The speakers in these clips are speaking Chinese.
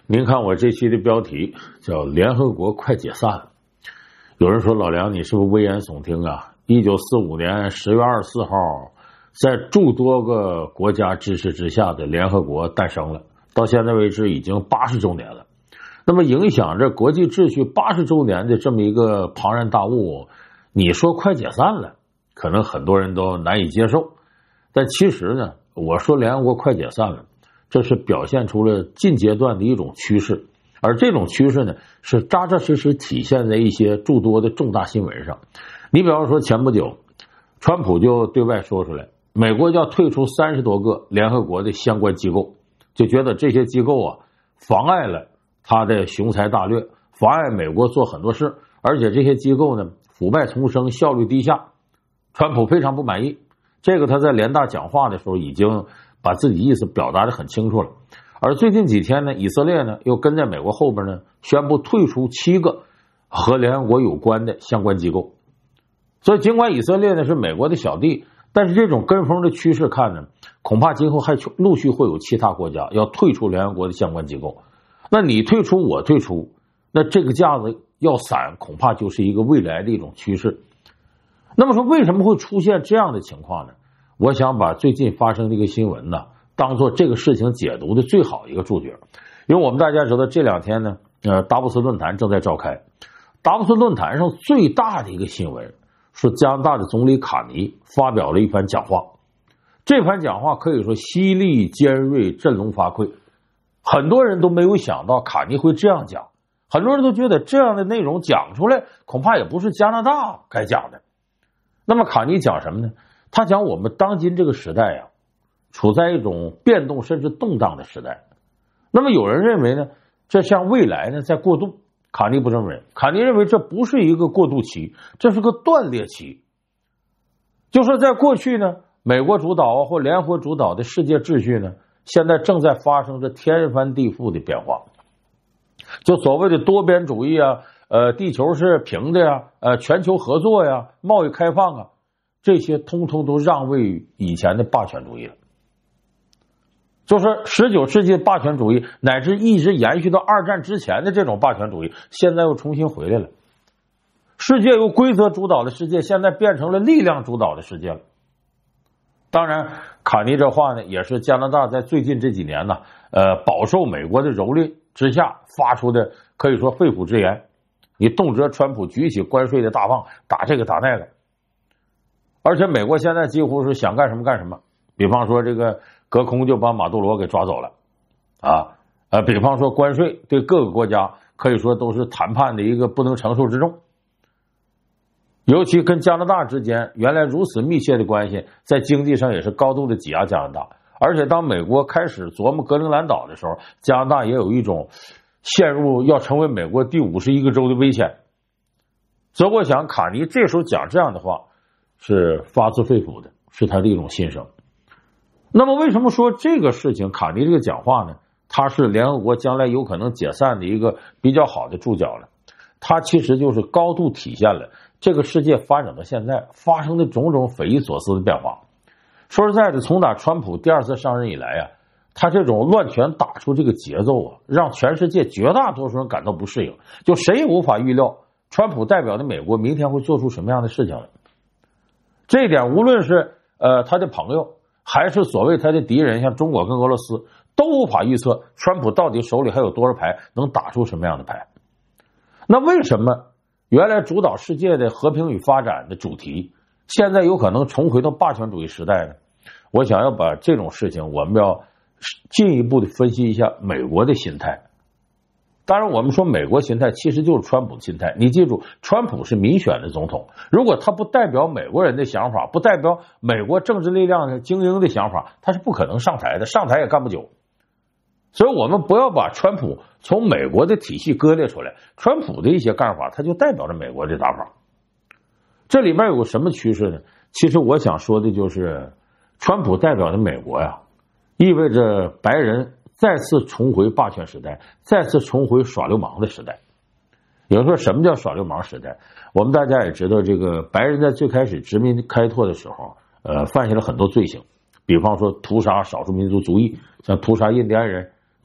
您看我这期的标题叫联合国快解散了。有人说老梁你是不是危言耸听啊？1945年10月24号在诸多个国家支持之下的联合国诞生了，到现在为止已经80周年了。那么影响着国际秩序80周年的这么一个庞然大物，你说快解散了，可能很多人都难以接受。但其实呢，我说联合国快解散了，这是表现出了近阶段的一种趋势，而这种趋势呢，是扎扎实实体现在一些诸多的重大新闻上。你比方说前不久，川普就对外说出来，美国要退出30多个联合国的相关机构，就觉得这些机构啊妨碍了他的雄才大略，妨碍美国做很多事，而且这些机构呢腐败丛生，效率低下。川普非常不满意，这个他在联大讲话的时候已经把自己意思表达得很清楚了。而最近几天呢，以色列呢又跟在美国后边呢，宣布退出7个和联合国有关的相关机构。所以尽管以色列呢是美国的小弟，但是这种跟风的趋势看呢，恐怕今后还陆续会有其他国家要退出联合国的相关机构。那你退出我退出，那这个架子要散，恐怕就是一个未来的一种趋势。那么说为什么会出现这样的情况呢？我想把最近发生的一个新闻呢当做这个事情解读的最好一个注脚。因为我们大家知道这2天呢达沃斯论坛正在召开，达沃斯论坛上最大的一个新闻是加拿大的总理卡尼发表了一番讲话。这番讲话可以说犀利尖锐，振聋发聩，很多人都没有想到卡尼会这样讲，很多人都觉得这样的内容讲出来恐怕也不是加拿大该讲的。那么卡尼讲什么呢？他讲我们当今这个时代处在一种变动甚至动荡的时代。那么有人认为呢，这像未来呢在过渡，卡尼不认为，卡尼认为这不是一个过渡期，这是个断裂期。就说在过去呢，美国主导或联合国主导的世界秩序呢，现在正在发生着天翻地覆的变化。就所谓的多边主义地球是平的全球合作贸易开放这些通通都让位于以前的霸权主义了。就是19世纪的霸权主义，乃至一直延续到2战之前的这种霸权主义，现在又重新回来了。世界由规则主导的世界，现在变成了力量主导的世界了。当然卡尼这话呢，也是加拿大在最近这几年呢饱受美国的蹂躏之下发出的可以说肺腑之言。你动辄川普举起关税的大棒，打这个打那个，而且美国现在几乎是想干什么干什么。比方说这个隔空就把马杜罗给抓走了比方说关税对各个国家可以说都是谈判的一个不能承受之重。尤其跟加拿大之间原来如此密切的关系，在经济上也是高度的挤压加拿大。而且当美国开始琢磨格陵兰岛的时候，加拿大也有一种陷入要成为美国第51个州的危险。所以我想卡尼这时候讲这样的话是发自肺腑的，是他的一种心声。那么为什么说这个事情卡尼这个讲话呢，它是联合国将来有可能解散的一个比较好的注脚呢？它其实就是高度体现了这个世界发展到现在发生的种种匪夷所思的变化。说实在的，从打川普第2次上任以来他这种乱拳打出这个节奏让全世界绝大多数人感到不适应，就谁也无法预料川普代表的美国明天会做出什么样的事情来。这一点无论是他的朋友还是所谓他的敌人，像中国跟俄罗斯，都无法预测川普到底手里还有多少牌，能打出什么样的牌。那为什么原来主导世界的和平与发展的主题现在有可能重回到霸权主义时代呢？我想要把这种事情我们要进一步的分析一下美国的心态。当然我们说美国心态其实就是川普的心态。你记住，川普是民选的总统，如果他不代表美国人的想法，不代表美国政治力量的精英的想法，他是不可能上台的，上台也干不久。所以我们不要把川普从美国的体系割裂出来，川普的一些干法他就代表着美国的打法。这里面有个什么趋势呢？其实我想说的就是川普代表的美国意味着白人再次重回霸权时代，再次重回耍流氓的时代。有人说什么叫耍流氓时代？我们大家也知道，这个白人在最开始殖民开拓的时候犯下了很多罪行，比方说屠杀少数民族族裔，像屠杀印第安人，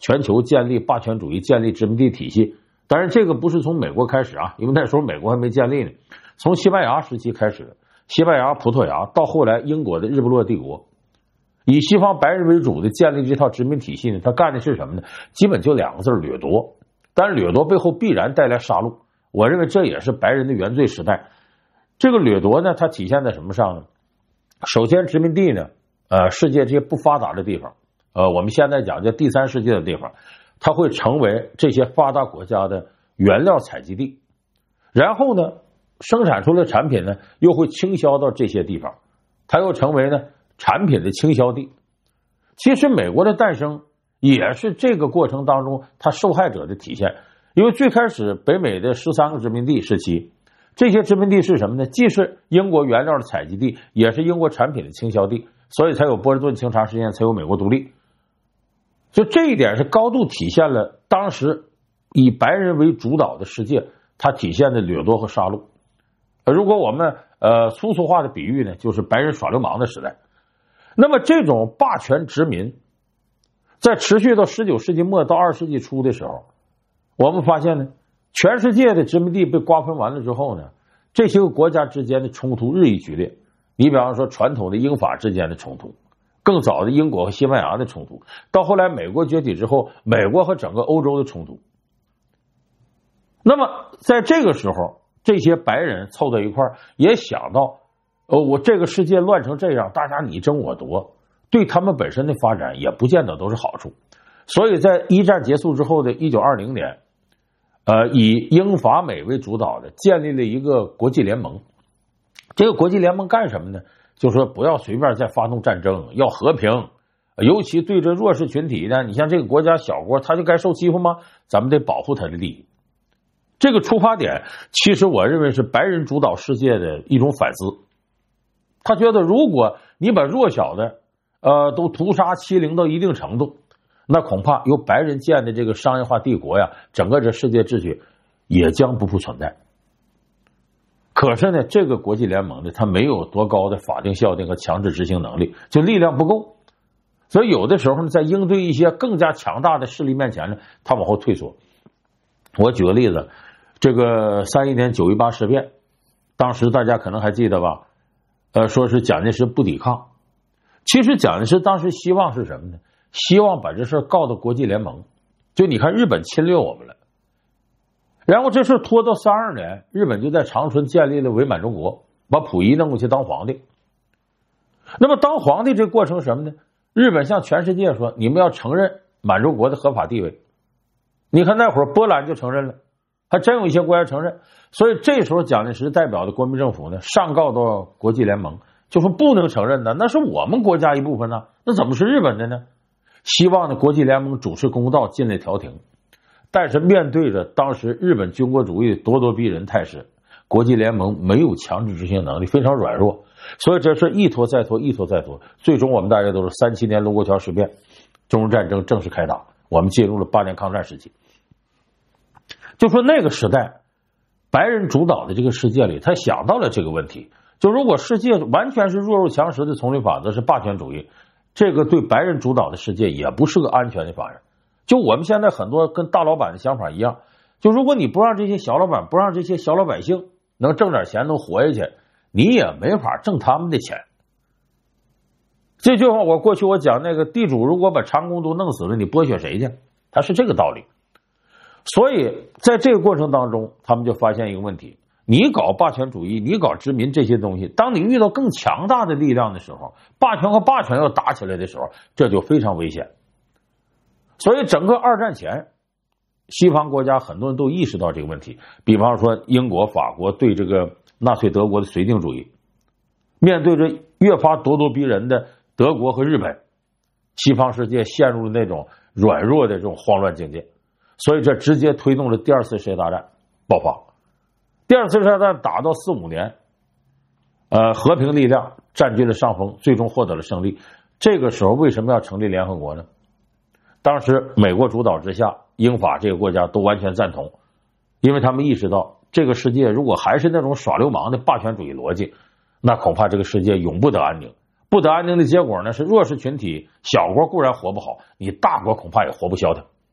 全球建立霸权主义、建立殖民地体系。当然，这个不是从美国开始啊，因为那时候美国还没建立呢。从西班牙时期开始的，西班牙、葡萄牙到后来英国的日不落帝国，以西方白人为主的建立这套殖民体系呢，他干的是什么呢？基本就两个字：掠夺。但是掠夺背后必然带来杀戮，我认为这也是白人的原罪时代。这个掠夺呢，它体现在什么上呢？首先，殖民地呢，世界这些不发达的地方，我们现在讲叫第三世界的地方，它会成为这些发达国家的原料采集地，然后呢，生产出的产品呢，又会倾销到这些地方，它又成为呢产品的倾销地。其实美国的诞生也是这个过程当中它受害者的体现，因为最开始北美的13个殖民地时期，这些殖民地是什么呢？既是英国原料的采集地，也是英国产品的倾销地，所以才有波士顿清查事件，才有美国独立。就这一点是高度体现了当时以白人为主导的世界，它体现的掠夺和杀戮。如果我们粗俗化的比喻呢，就是白人耍流氓的时代。那么这种霸权殖民在持续到19世纪末到20世纪初的时候，我们发现呢，全世界的殖民地被瓜分完了之后呢，这些个国家之间的冲突日益剧烈。你比方说传统的英法之间的冲突，更早的英国和西班牙的冲突，到后来美国崛起之后，美国和整个欧洲的冲突。那么在这个时候，这些白人凑到一块儿，也想到我这个世界乱成这样，大家你争我夺，对他们本身的发展也不见得都是好处。所以在一战结束之后的1920年，以英法美为主导的建立了一个国际联盟。这个国际联盟干什么呢？就是说不要随便再发动战争，要和平，尤其对这弱势群体呢，你像这个国家小国，他就该受欺负吗？咱们得保护他的利益。这个出发点其实我认为是白人主导世界的一种反思。他觉得如果你把弱小的都屠杀欺凌到一定程度，那恐怕由白人建的这个商业化帝国呀，整个这世界秩序也将不复存在。可是呢，这个国际联盟呢，它没有多高的法定效力和强制执行能力，就力量不够。所以有的时候呢，在应对一些更加强大的势力面前呢，它往后退缩。我举个例子，这个31年9·18事变，当时大家可能还记得吧？说是蒋介石不抵抗。其实蒋介石当时希望是什么呢？希望把这事告到国际联盟。就你看日本侵略我们了，然后这事拖到32年，日本就在长春建立了伪满洲国，把溥仪弄过去当皇帝。那么当皇帝这过程什么呢？日本向全世界说，你们要承认满洲国的合法地位。你看那会儿波兰就承认了，还真有一些国家承认。所以这时候蒋介石代表的国民政府呢，上告到国际联盟，就说不能承认的，那是我们国家一部分呢，那怎么是日本的呢？希望呢国际联盟主持公道，尽力调停。但是面对着当时日本军国主义咄咄逼人态势，国际联盟没有强制执行能力，非常软弱。所以这事一拖再拖，一拖再拖，最终我们大家都是37年卢沟桥事变，中日战争正式开打，我们进入了8年抗战时期。就说那个时代白人主导的这个世界里，他想到了这个问题，就如果世界完全是弱肉强食的丛林法则，是霸权主义，这个对白人主导的世界也不是个安全的发展。就我们现在很多跟大老板的想法一样，就如果你不让这些小老板，不让这些小老百姓能挣点钱能活下去，你也没法挣他们的钱。这句话我过去我讲那个地主如果把长工都弄死了，你剥削谁去？他是这个道理。所以在这个过程当中，他们就发现一个问题，你搞霸权主义，你搞殖民这些东西，当你遇到更强大的力量的时候，霸权和霸权要打起来的时候，这就非常危险。所以整个二战前，西方国家很多人都意识到这个问题，比方说英国、法国对这个纳粹德国的绥靖主义，面对着越发咄咄逼人的德国和日本，西方世界陷入了那种软弱的这种慌乱境界。所以这直接推动了第二次世界大战爆发。第二次世界大战打到45年，和平力量占据了上风，最终获得了胜利。这个时候为什么要成立联合国呢？当时美国主导之下，英法这个国家都完全赞同，因为他们意识到这个世界如果还是那种耍流氓的霸权主义逻辑，那恐怕这个世界永不得安宁。不得安宁的结果呢，是弱势群体小国固然活不好，你大国恐怕也活不消停。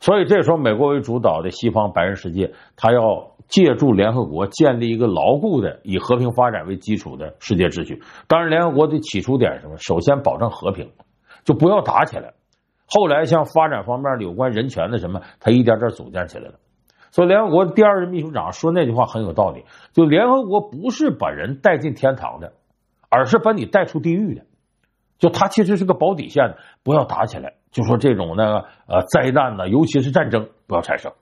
所以这时候美国为主导的西方白人世界，他要借助联合国建立一个牢固的以和平发展为基础的世界秩序。当然联合国的起初点是什么？首先保证和平，就不要打起来。后来像发展方面的有关人权的什么，他一点点组建起来了。所以联合国第二任秘书长说那句话很有道理，就联合国不是把人带进天堂的，而是把你带出地狱的。就它其实是个保底线，不要打起来，就说这种灾难呢，尤其是战争不要产生。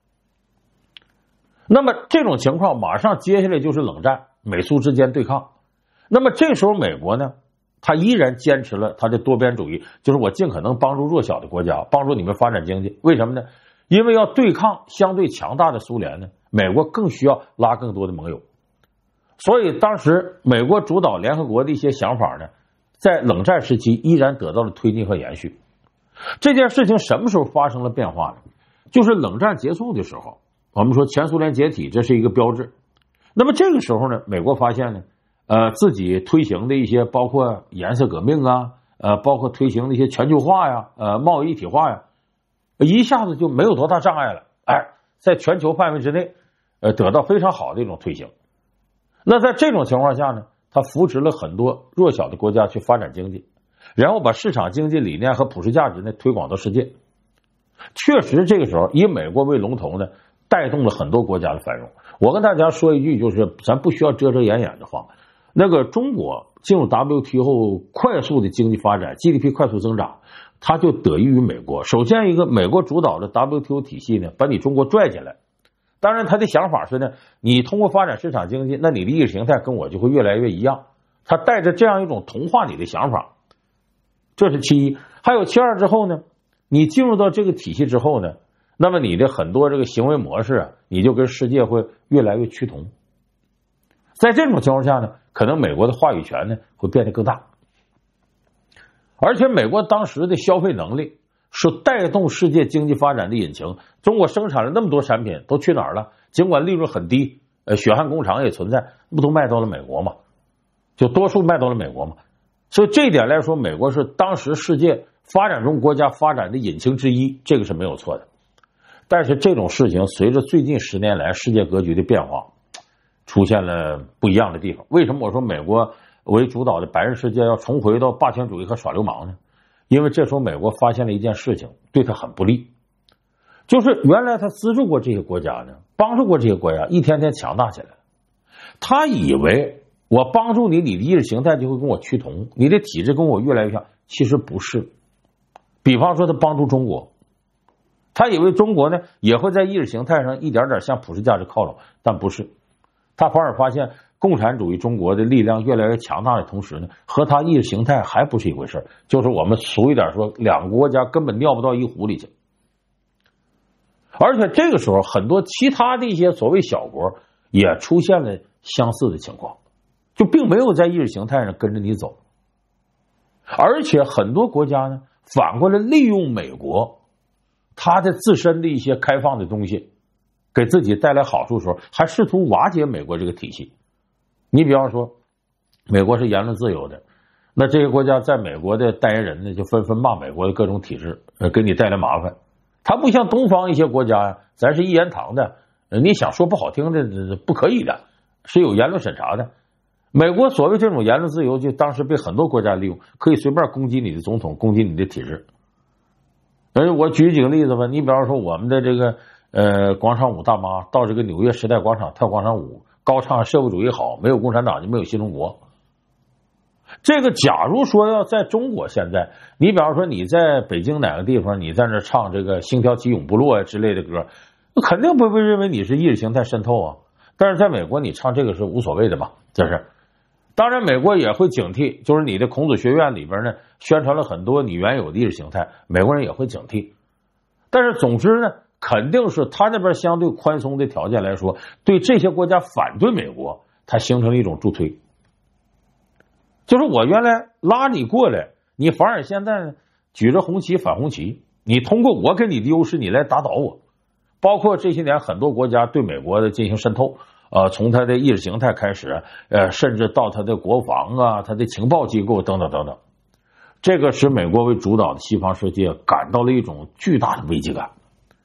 那么这种情况马上接下来就是冷战，美苏之间对抗。那么这时候美国呢，他依然坚持了他的多边主义，就是我尽可能帮助弱小的国家，帮助你们发展经济。为什么呢？因为要对抗相对强大的苏联呢，美国更需要拉更多的盟友。所以当时美国主导联合国的一些想法呢，在冷战时期依然得到了推进和延续。这件事情什么时候发生了变化呢？就是冷战结束的时候，我们说前苏联解体，这是一个标志。那么这个时候呢，美国发现呢，自己推行的一些包括颜色革命啊，包括推行的一些全球化呀，贸易一体化呀，一下子就没有多大障碍了。在全球范围之内，得到非常好的一种推行。那在这种情况下呢，他扶持了很多弱小的国家去发展经济，然后把市场经济理念和普世价值呢推广到世界。确实这个时候以美国为龙头呢，带动了很多国家的繁荣。我跟大家说一句，就是咱不需要遮遮掩掩的话，那个中国进入 WTO 后快速的经济发展， GDP 快速增长，它就得益于美国。首先一个美国主导的 WTO 体系呢，把你中国拽进来。当然他的想法是呢，你通过发展市场经济，那你的意识形态跟我就会越来越一样。他带着这样一种同化你的想法，这是其一。还有其二之后呢，你进入到这个体系之后呢，那么你的很多这个行为模式啊，你就跟世界会越来越趋同。在这种情况下呢，可能美国的话语权呢会变得更大。而且美国当时的消费能力是带动世界经济发展的引擎。中国生产了那么多产品都去哪儿了？尽管利润很低，血汗工厂也存在，不都卖到了美国吗？就多数卖到了美国嘛。所以这一点来说，美国是当时世界发展中国家发展的引擎之一，这个是没有错的。但是这种事情随着最近10年来世界格局的变化，出现了不一样的地方。为什么我说美国为主导的白人世界要重回到霸权主义和耍流氓呢？因为这时候美国发现了一件事情对他很不利，就是原来他资助过这些国家呢，帮助过这些国家一天天强大起来了。他以为我帮助你，你的意识形态就会跟我趋同，你的体制跟我越来越像，其实不是。比方说他帮助中国，他以为中国呢也会在意识形态上一点点向普世价值靠拢，但不是。他反而发现共产主义中国的力量越来越强大的同时呢，和他意识形态还不是一回事，就是我们俗一点说，两个国家根本尿不到一壶里去。而且这个时候很多其他的一些所谓小国也出现了相似的情况，就并没有在意识形态上跟着你走。而且很多国家呢反过来利用美国他的自身的一些开放的东西给自己带来好处的时候，还试图瓦解美国这个体系。你比方说美国是言论自由的，那这些国家在美国的代言人呢就纷纷骂美国的各种体制，给你带来麻烦。它不像东方一些国家呀，咱是一言堂的，你想说不好听的不可以的，是有言论审查的。美国所谓这种言论自由，就当时被很多国家利用，可以随便攻击你的总统，攻击你的体制。我举几个例子吧，你比方说我们的这个广场舞大妈到这个纽约时代广场跳广场舞，高唱社会主义好，没有共产党就没有新中国。这个假如说要在中国现在，你比方说你在北京哪个地方，你在那唱这个星条旗永不落之类的歌，肯定不会认为你是意识形态渗透啊。但是在美国你唱这个是无所谓的嘛，这是。当然美国也会警惕，就是你的孔子学院里边呢宣传了很多你原有的意识形态，美国人也会警惕。但是总之呢，肯定是他那边相对宽松的条件来说，对这些国家反对美国，它形成了一种助推。就是我原来拉你过来，你反而现在呢举着红旗反红旗，你通过我给你的优势你来打倒我。包括这些年很多国家对美国的进行渗透，从他的意识形态开始，甚至到他的国防啊，他的情报机构等等等等，这个使美国为主导的西方世界感到了一种巨大的危机感。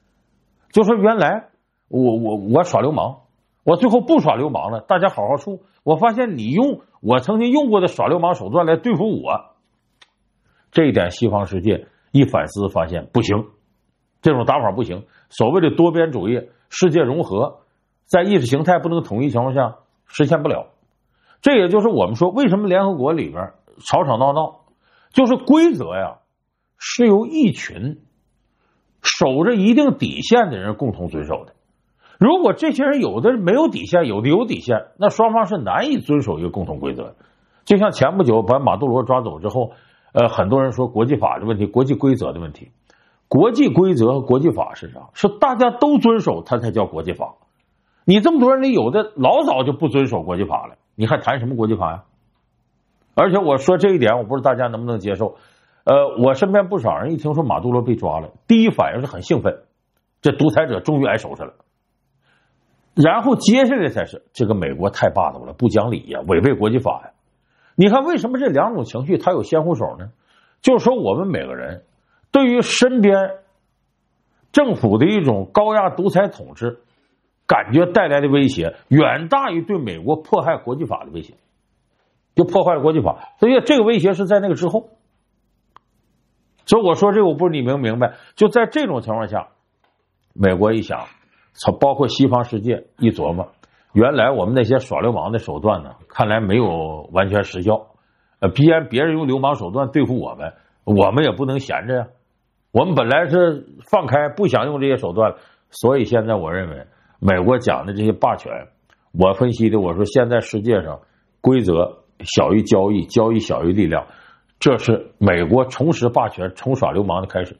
就说原来我耍流氓，我最后不耍流氓了，大家好好处。我发现你用我曾经用过的耍流氓手段来对付我，这一点西方世界一反思发现不行，这种打法不行。所谓的多边主义、世界融合，在意识形态不能统一情况下实现不了。这也就是我们说为什么联合国里边吵吵闹闹，就是规则呀是由一群守着一定底线的人共同遵守的。如果这些人有的没有底线，有的有底线，那双方是难以遵守一个共同规则。就像前不久把马杜罗抓走之后，很多人说国际法的问题、国际规则的问题。国际规则和国际法是啥？是大家都遵守，它才叫国际法。你这么多人里有的老早就不遵守国际法了，你还谈什么国际法呀？而且我说这一点，我不知道大家能不能接受。我身边不少人一听说马杜罗被抓了，第一反应是很兴奋，这独裁者终于挨收拾了。然后接下来才是这个美国太霸道了，不讲理呀，违背国际法呀。你看为什么这两种情绪它有先后手呢？就是说我们每个人对于身边政府的一种高压独裁统治感觉带来的威胁远大于对美国迫害国际法的威胁，就破坏了国际法。所以这个威胁是在那个之后。所以我说这个我不是你明白，就在这种情况下，美国一想，包括西方世界一琢磨，原来我们那些耍流氓的手段呢，看来没有完全失效。必然别人用流氓手段对付我们，我们也不能闲着呀。我们本来是放开，不想用这些手段，所以现在我认为美国讲的这些霸权，我分析的我说现在世界上规则小于交易，交易小于力量，这是美国重拾霸权、重耍流氓的开始。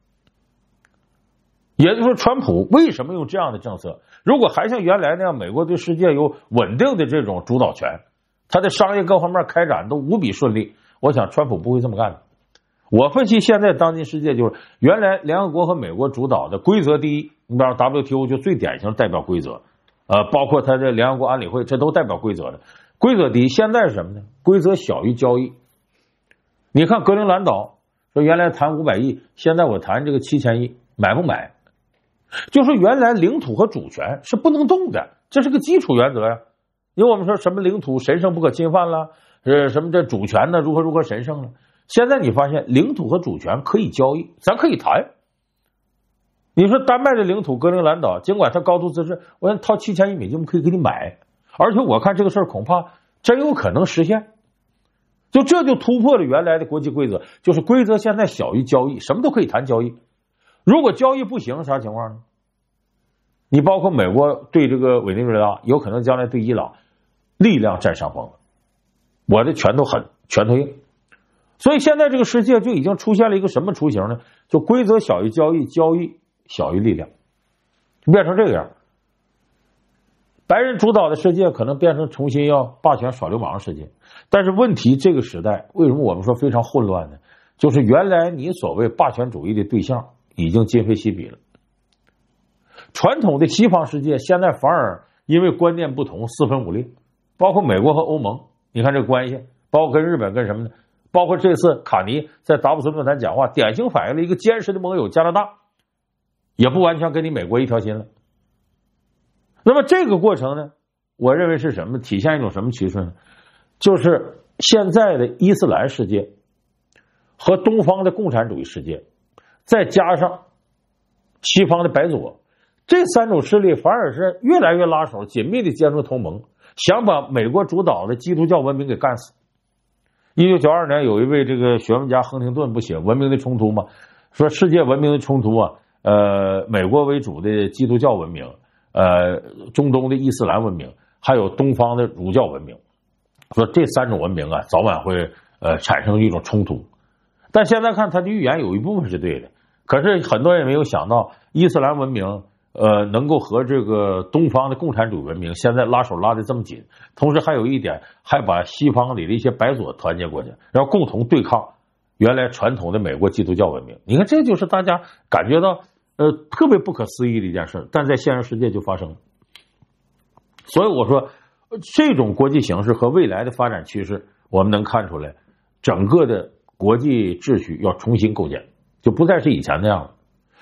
也就是说，川普为什么用这样的政策？如果还像原来那样，美国对世界有稳定的这种主导权，他的商业各方面开展都无比顺利，我想川普不会这么干的。我分析现在当今世界就是原来联合国和美国主导的规则第一，你比方说 WTO 就最典型代表规则，包括他这联合国安理会，这都代表规则的。规则第一，现在是什么呢？规则小于交易。你看格陵兰岛说原来谈500亿，现在我谈这个7000亿，买不买？就是原来领土和主权是不能动的，这是个基础原则呀。因为我们说什么领土神圣不可侵犯了，什么这主权呢如何神圣了。现在你发现领土和主权可以交易，咱可以谈。你说丹麦的领土格陵兰岛，尽管它高度自治，我要掏7000亿美金可以给你买，而且我看这个事儿恐怕真有可能实现。就这就突破了原来的国际规则，就是规则现在小于交易，什么都可以谈交易。如果交易不行，啥情况呢？你包括美国对这个委内瑞拉，有可能将来对伊朗力量占上风，我的拳头狠，拳头硬。所以现在这个世界就已经出现了一个什么雏形呢？就规则小于交易，交易小于力量，变成这个样。白人主导的世界可能变成重新要霸权耍流氓的世界。但是问题，这个时代为什么我们说非常混乱呢？就是原来你所谓霸权主义的对象已经今非昔比了。传统的西方世界现在反而因为观念不同四分五裂，包括美国和欧盟，你看这个关系，包括跟日本跟什么呢？包括这次卡尼在达沃斯论坛讲话，典型反映了一个坚实的盟友加拿大也不完全跟你美国一条心了。那么这个过程呢，我认为是什么？体现一种什么趋势呢？就是现在的伊斯兰世界和东方的共产主义世界，再加上西方的白左，这三种势力反而是越来越拉手，紧密的结成同盟，想把美国主导的基督教文明给干死。1992年有一位这个学问家亨廷顿不写《文明的冲突》吗？说世界文明的冲突啊，美国为主的基督教文明，中东的伊斯兰文明，还有东方的儒教文明，说这三种文明啊，早晚会产生一种冲突。但现在看他的预言有一部分是对的，可是很多人没有想到伊斯兰文明能够和这个东方的共产主义文明现在拉手拉得这么紧，同时还有一点，还把西方里的一些白左团结过去，然后共同对抗原来传统的美国基督教文明。你看，这就是大家感觉到特别不可思议的一件事，但在现实世界就发生了。所以我说，这种国际形势和未来的发展趋势，我们能看出来，整个的国际秩序要重新构建，就不再是以前那样了。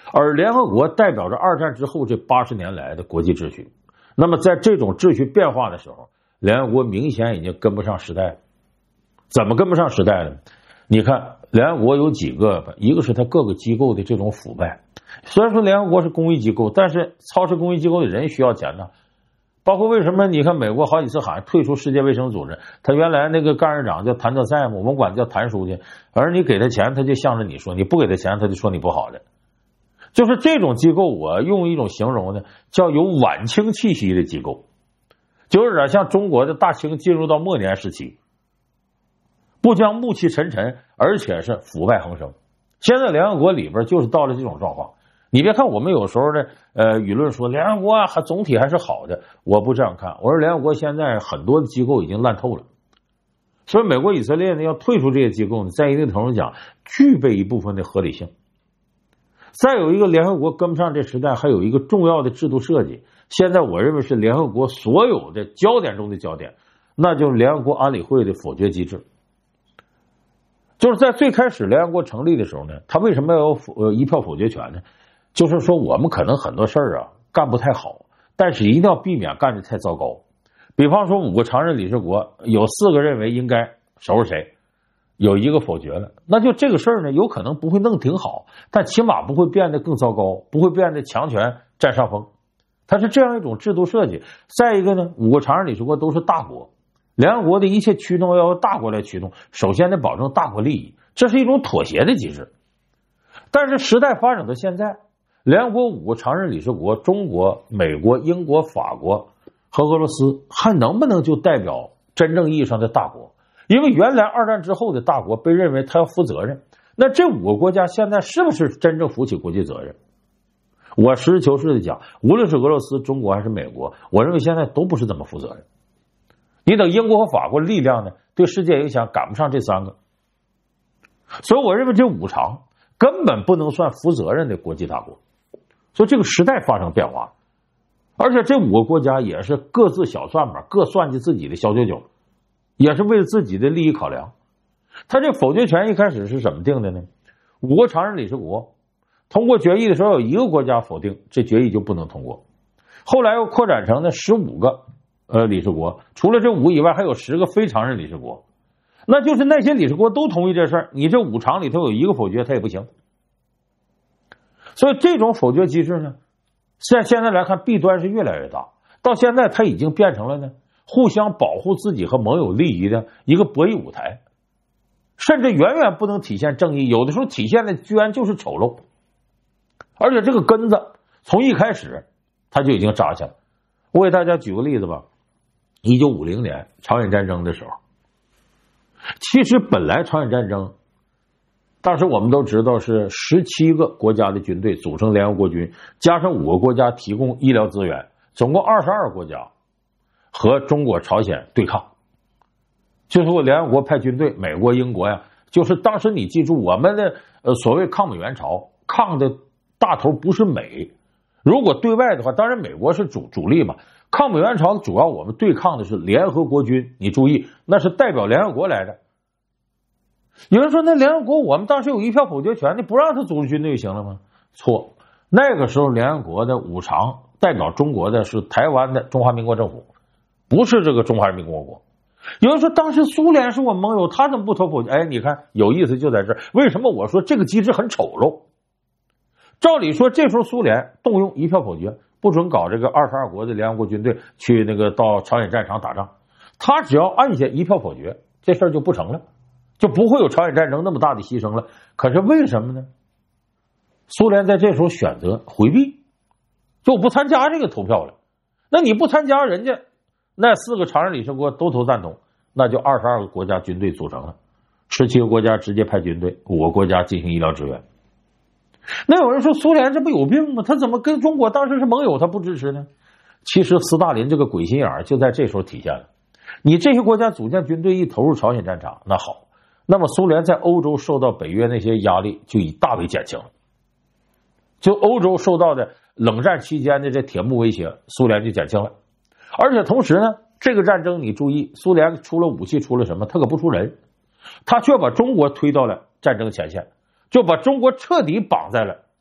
而联合国代表着二战之后这80年来的国际秩序。那么在这种秩序变化的时候，联合国明显已经跟不上时代了。怎么跟不上时代呢？你看联合国有几个，一个是它各个机构的这种腐败。虽然说联合国是公益机构，但是操持公益机构的人需要钱呢。包括为什么你看美国好几次喊退出世界卫生组织，他原来那个干事长叫谭德赛嘛，我们管他叫谭书记，而你给他钱他就向着你说，你不给他钱他就说你不好的。就是这种机构，我用一种形容呢，叫有晚清气息的机构，就有点像中国的大清进入到末年时期，不将暮气沉沉，而且是腐败横生。现在联合国里边就是到了这种状况。你别看我们有时候呢，舆论说联合国还总体还是好的，我不这样看。我说联合国现在很多的机构已经烂透了，所以美国以色列呢要退出这些机构呢，在一定程度讲具备一部分的合理性。再有一个，联合国跟不上这时代，还有一个重要的制度设计。现在我认为是联合国所有的焦点中的焦点，那就是联合国安理会的否决机制。就是在最开始联合国成立的时候呢，他为什么要有一票否决权呢？就是说我们可能很多事儿啊干不太好，但是一定要避免干得太糟糕。比方说5个常任理事国有4个认为应该收拾谁，有1个否决了，那就这个事儿呢有可能不会弄挺好，但起码不会变得更糟糕，不会变得强权占上风。它是这样一种制度设计。再一个呢，5个常任理事国都是大国，联合国的一切驱动要由大国来驱动，首先得保证大国利益，这是一种妥协的机制。但是时代发展到现在，联合国5个常任理事国，中国、美国、英国、法国和俄罗斯还能不能就代表真正意义上的大国？因为原来二战之后的大国被认为他要负责任，那这5个国家现在是不是真正负起国际责任？我实事求是的讲，无论是俄罗斯、中国还是美国，我认为现在都不是这么负责任。你等英国和法国力量呢，对世界影响赶不上这3个，所以我认为这5常根本不能算负责任的国际大国。所以这个时代发生变化，而且这5个国家也是各自小算盘，各算计自己的小九九，也是为了自己的利益考量。他这否决权一开始是怎么定的呢？5个常任理事国通过决议的时候，有1个国家否定，这决议就不能通过。后来又扩展成了15个理事国，除了这5个以外，还有10个非常任理事国。那就是那些理事国都同意这事儿，你这5常里头有1个否决，他也不行。所以这种否决机制呢，现在来看弊端是越来越大，到现在它已经变成了呢互相保护自己和盟友利益的一个博弈舞台，甚至远远不能体现正义，有的时候体现的居然就是丑陋。而且这个根子从一开始它就已经扎下了。我给大家举个例子吧，1950年朝鲜战争的时候，其实本来朝鲜战争当时我们都知道是17个国家的军队组成联合国军，加上5个国家提供医疗资源，总共22个国家和中国朝鲜对抗。就是说联合国派军队，美国英国呀，就是当时你记住我们的所谓抗美援朝，抗的大头不是美，如果对外的话，当然美国是主力嘛，抗美援朝主要我们对抗的是联合国军，你注意那是代表联合国来的。有人说那联合国我们当时有1票否决权，你不让他组织军队行了吗？错，那个时候联合国的5常代表中国的是台湾的中华民国政府，不是这个中华人民共和国。有人说当时苏联是我们盟友，他怎么不投否决？哎，你看有意思就在这儿，为什么我说这个机制很丑陋？照理说这时候苏联动用1票否决，不准搞这个22国的联合国军队去那个到朝鲜战场打仗，他只要按下1票否决，这事儿就不成了，就不会有朝鲜战争那么大的牺牲了。可是为什么呢？苏联在这时候选择回避，就不参加这个投票了。那你不参加，人家那4个常任理事国都投赞同，那就22个国家军队组成了，17个国家直接派军队，5个国家进行医疗支援。那有人说苏联这不有病吗？他怎么跟中国当时是盟友他不支持呢？其实斯大林这个鬼心眼就在这时候体现了。你这些国家组建军队一投入朝鲜战场，那好，那么苏联在欧洲受到北约那些压力就以大为减轻了，就欧洲受到的冷战期间的这铁幕威胁，苏联就减轻了。而且同时呢，这个战争你注意，苏联出了武器，出了什么？他可不出人，他却把中国推到了战争前线，就把中国彻底绑在了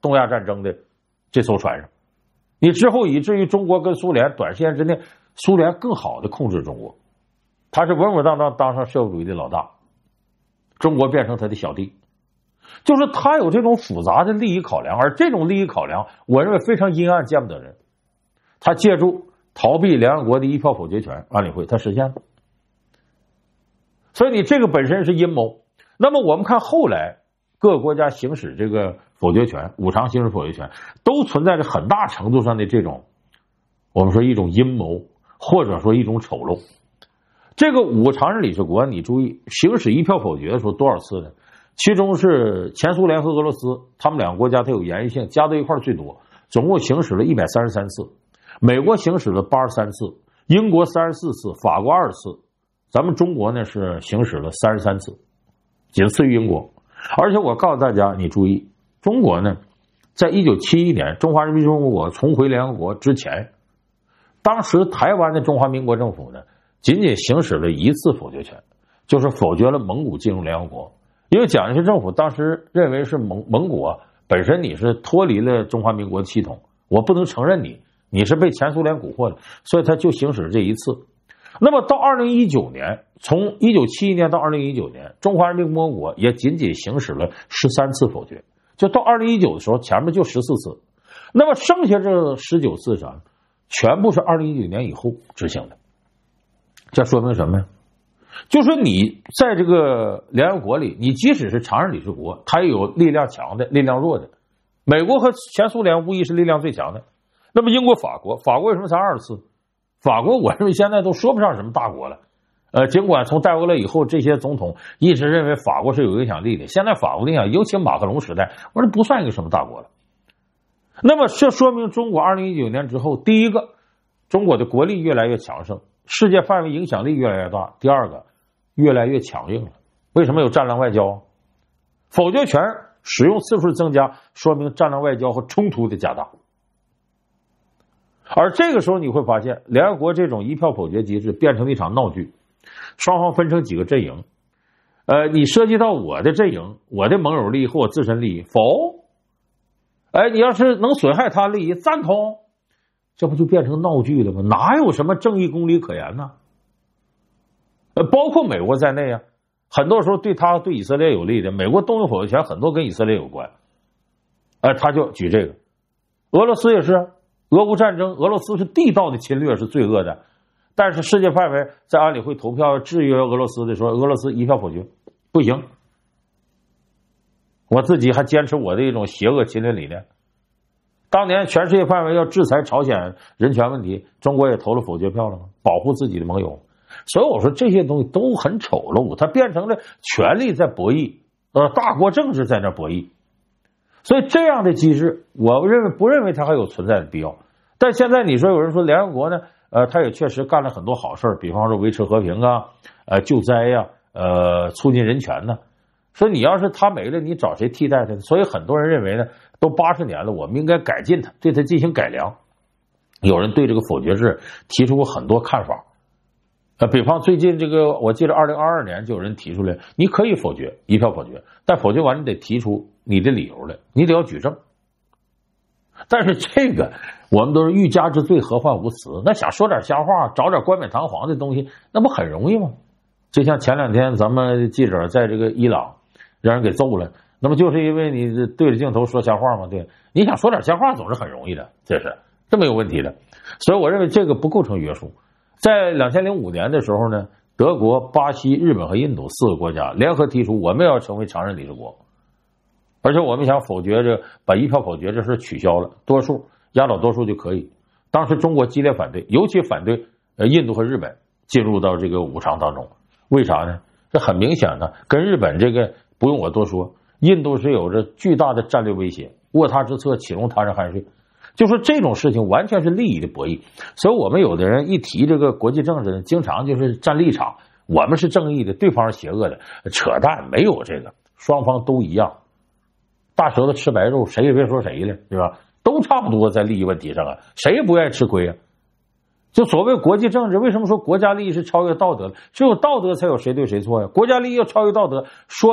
东亚战争的这艘船上。你之后以至于中国跟苏联短时间之内，苏联更好的控制中国，他是稳稳当当当上社会主义的老大，中国变成他的小弟。就是他有这种复杂的利益考量，而这种利益考量我认为非常阴暗，见不得人。他借助逃避联合国的一票否决权，安理会他实现了。所以你这个本身是阴谋。那么我们看后来各个国家行使这个否决权，五常行使否决权，都存在着很大程度上的这种我们说一种阴谋，或者说一种丑陋。这个五常任理事国，你注意行使一票否决的时候多少次呢？其中是前苏联和俄罗斯，他们两个国家它有延续性，加到一块最多，总共行使了133次。美国行使了83次，英国34次，法国20次，咱们中国呢是行使了33次，仅次于英国。而且我告诉大家，你注意，中国呢，在1971年中华人民共和国重回联合国之前，当时台湾的中华民国政府呢，仅仅行使了1次否决权，就是否决了蒙古进入联合国。因为蒋介石政府当时认为是蒙古本身你是脱离了中华民国的系统，我不能承认你是被前苏联蛊惑的，所以他就行使了这1次。那么到2019年，从1971年到2019年，中华人民共和国也仅仅行使了13次否决，就到2019的时候，前面就14次。那么剩下这19次上，全部是2019年以后执行的。这说明什么呀？就说你在这个联合国里，你即使是常任理事国，它也有力量强的，力量弱的。美国和前苏联无疑是力量最强的。那么英国、法国为什么才2次？法国我认为现在都说不上什么大国了。尽管从戴高乐以后，这些总统一直认为法国是有影响力的，现在法国的影响，尤其马克龙时代，我说不算一个什么大国了。那么这说明中国2019年之后，第一个，中国的国力越来越强盛，世界范围影响力越来越大；第二个，越来越强硬了。为什么有战狼外交？否决权使用次数增加，说明战狼外交和冲突的加大。而这个时候你会发现，联合国这种一票否决机制变成了一场闹剧，双方分成几个阵营。你涉及到我的阵营，我的盟友利益或我自身利益，否？你要是能损害他利益，赞同，这不就变成闹剧了吗？哪有什么正义公理可言呢？包括美国在内啊，很多时候对以色列有利的，美国动用否决权很多跟以色列有关。他就举这个，俄罗斯也是。俄乌战争，俄罗斯是地道的侵略，是罪恶的。但是世界范围在安理会投票制约俄罗斯的时候，俄罗斯一票否决，不行。我自己还坚持我的一种邪恶侵略理念。当年全世界范围要制裁朝鲜人权问题，中国也投了否决票了吗？保护自己的盟友。所以我说这些东西都很丑陋，它变成了权力在博弈，大国政治在那博弈。所以这样的机制，我不认为它还有存在的必要。但现在你说有人说联合国呢，他也确实干了很多好事，比方说维持和平啊，救灾呀，促进人权呢。所以你要是他没了，你找谁替代他？所以很多人认为呢，都80年了，我们应该改进它，对它进行改良。有人对这个否决制提出过很多看法。比方最近这个，我记得2022年就有人提出来，你可以否决，一票否决，但否决完你得提出你的理由来，你得要举证。但是这个我们都是欲加之罪，何患无辞？那想说点瞎话，找点冠冕堂皇的东西，那不很容易吗？就像前2天咱们记者在这个伊朗让人给揍了，那么就是因为你对着镜头说瞎话吗？对，你想说点瞎话总是很容易的，这没有问题的。所以我认为这个不构成约束。在2005年的时候呢，德国、巴西、日本和印度4个国家联合提出，我们要成为常任理事国，而且我们想否决把一票否决这事取消了，多数压倒多数就可以。当时中国激烈反对，尤其反对印度和日本进入到这个五常当中。为啥呢？这很明显的，跟日本这个不用我多说，印度是有着巨大的战略威胁，卧他之侧，岂容他人酣睡。就说这种事情完全是利益的博弈，所以我们有的人一提这个国际政治呢，经常就是站立场，我们是正义的，对方是邪恶的，扯淡，没有这个，双方都一样，大舌头吃白肉，谁也别说谁了，对吧？都差不多在利益问题上啊，谁也不愿意吃亏啊。就所谓国际政治，为什么说国家利益是超越道德的？只有道德才有谁对谁错呀？国家利益要超越道德，说明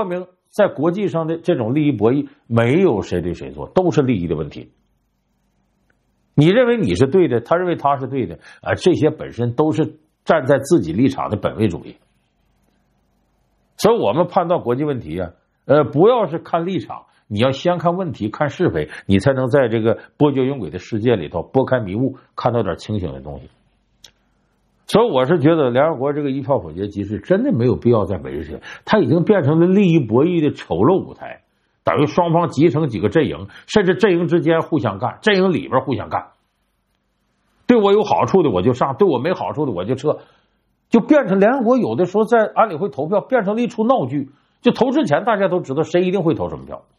在国际上的这种利益博弈，没有谁对谁错，都是利益的问题。你认为你是对的，他认为他是对的，这些本身都是站在自己立场的本位主义。所以我们判断国际问题啊，不要是看立场，你要先看问题，看是非，你才能在这个波谲云诡的世界里头拨开迷雾，看到点清醒的东西。所以我是觉得联合国这个一票否决机制真的没有必要再维持，它已经变成了利益博弈的丑陋舞台，等于双方集成几个阵营，甚至阵营之间互相干，阵营里边互相干，对我有好处的我就上，对我没好处的我就撤，就变成联合国有的时候在安理会投票变成了一出闹剧，就投之前大家都知道谁一定会投什么票。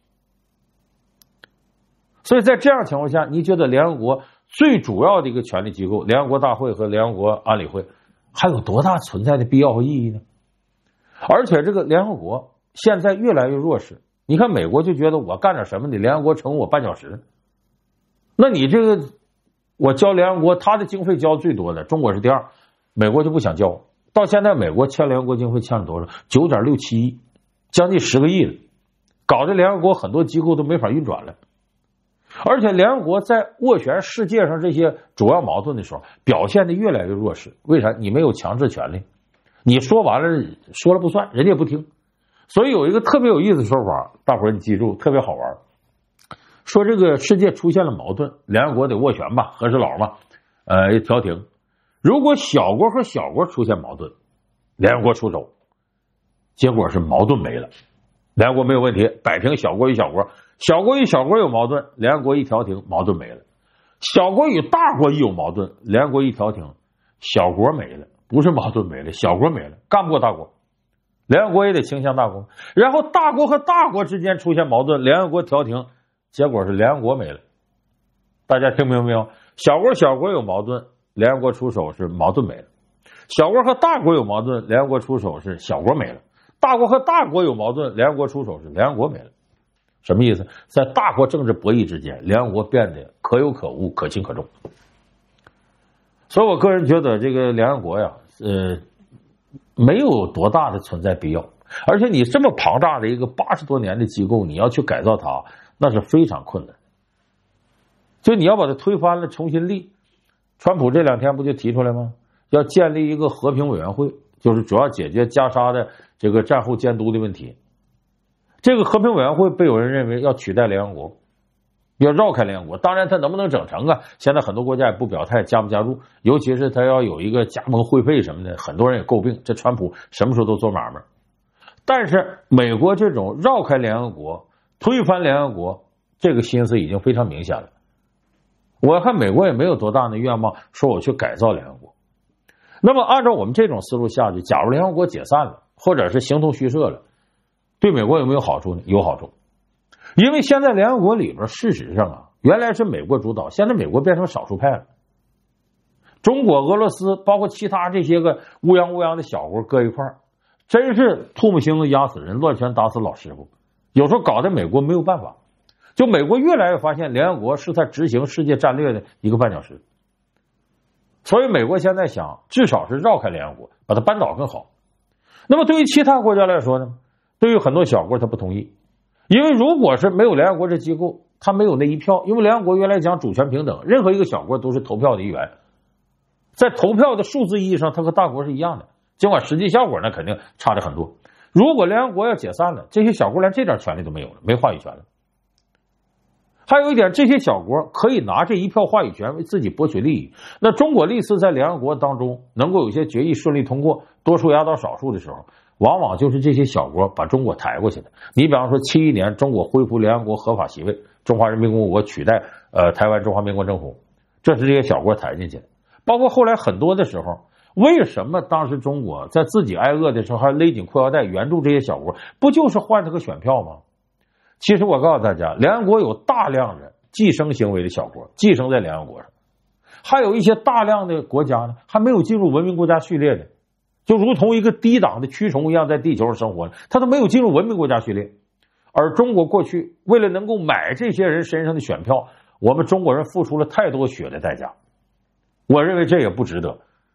所以在这样情况下，你觉得联合国最主要的一个权力机构联合国大会和联合国安理会还有多大存在的必要和意义呢？而且这个联合国现在越来越弱势，你看美国就觉得我干点什么的联合国成我绊脚石，那你这个我交联合国，他的经费交最多的，中国是第二，美国就不想交，到现在美国欠联合国经费欠了多少？9.67亿，将近10个亿了，搞得联合国很多机构都没法运转了。而且联合国在斡旋世界上这些主要矛盾的时候表现的越来越弱势，为啥？你没有强制权利，你说完了说了不算，人家也不听。所以有一个特别有意思的说法，大伙儿你记住，特别好玩，说这个世界出现了矛盾，联合国得斡旋吧，和事佬嘛，调停。如果小国和小国出现矛盾，联合国出手，结果是矛盾没了，联合国没有问题，摆平小国与小国，小国与小国有矛盾，联合国一调停，矛盾没了。小国与大国一有矛盾，联合国一调停，小国没了，不是矛盾没了，小国没了，干不过大国，联合国也得倾向大国。然后大国和大国之间出现矛盾，联合国调停，结果是联合国没了。大家听明白没有？小国小国有矛盾，联合国出手是矛盾没了；小国和大国有矛盾，联合国出手是小国没了；大国和大国有矛盾，联合国出手是联合国没了。什么意思？在大国政治博弈之间，联合国变得可有可无，可轻可重。所以我个人觉得这个联合国呀，没有多大的存在必要。而且你这么庞大的一个80多年的机构，你要去改造它，那是非常困难。就你要把它推翻了，重新立。川普这2天不就提出来吗？要建立一个和平委员会，就是主要解决加沙的这个战后监督的问题。这个和平委员会被有人认为要取代联合国，要绕开联合国。当然他能不能整成啊，现在很多国家也不表态加不加入，尤其是他要有一个加盟会费什么的，很多人也诟病这川普什么时候都做买卖。但是美国这种绕开联合国推翻联合国，这个心思已经非常明显了。我看美国也没有多大的愿望说我去改造联合国。那么按照我们这种思路下去，假如联合国解散了，或者是形同虚设了，对美国有没有好处呢？有好处。因为现在联合国里边事实上啊，原来是美国主导，现在美国变成少数派了。中国、俄罗斯包括其他这些个乌泱乌泱的小国搁一块儿，真是唾沫星子压死人，乱拳打死老师傅。有时候搞得美国没有办法，就美国越来越发现联合国是在执行世界战略的一个绊脚石。所以美国现在想至少是绕开联合国，把它扳倒更好。那么对于其他国家来说呢，对于很多小国他不同意，因为如果是没有联合国这机构，他没有那一票，因为联合国原来讲主权平等，任何一个小国都是投票的一员，在投票的数字意义上它和大国是一样的，尽管实际效果呢肯定差得很多。如果联合国要解散了，这些小国连这点权利都没有了，没话语权了。还有一点，这些小国可以拿这一票话语权为自己博取利益。那中国历次在联合国当中能够有些决议顺利通过，多数压倒少数的时候，往往就是这些小国把中国抬过去的。你比方说71年中国恢复联合国合法席位，中华人民共和国取代台湾中华民国政府，这是这些小国抬进去的。包括后来很多的时候，为什么当时中国在自己挨饿的时候还勒紧裤腰带援助这些小国，不就是换这个选票吗？其实我告诉大家，联合国有大量的寄生行为的小国寄生在联合国上，还有一些大量的国家呢还没有进入文明国家序列的，就如同一个低档的蛆虫一样在地球上生活，它都没有进入文明国家序列。而中国过去为了能够买这些人身上的选票，我们中国人付出了太多血的代价，我认为这也不值得。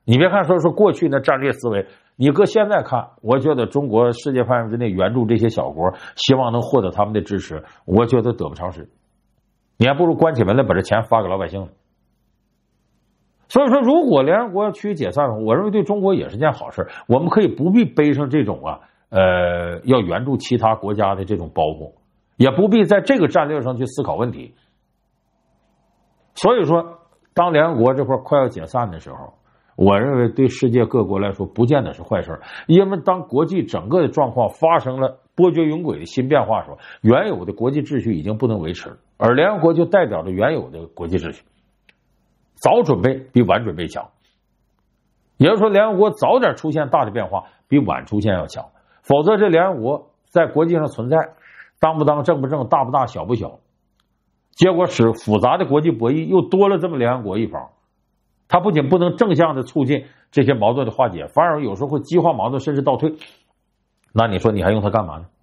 你别看说过去的战略思维，你搁现在看，我觉得中国世界范围之内援助这些小国，希望能获得他们的支持，我觉得得不偿失。你还不如关起门来把这钱发给老百姓。所以说，如果联合国趋于解散，我认为对中国也是件好事。我们可以不必背上这种要援助其他国家的这种包袱，也不必在这个战略上去思考问题。所以说，当联合国这块快要解散的时候，我认为对世界各国来说不见得是坏事，因为当国际整个的状况发生了波谲云诡的新变化的时候，原有的国际秩序已经不能维持了，而联合国就代表着原有的国际秩序。早准备比晚准备强，也就是说，联合国早点出现大的变化，比晚出现要强。否则，这联合国在国际上存在，当不当、正不正、大不大、小不小，结果使复杂的国际博弈又多了这么联合国一方。它不仅不能正向的促进这些矛盾的化解，反而有时候会激化矛盾，甚至倒退。那你说你还用它干嘛呢？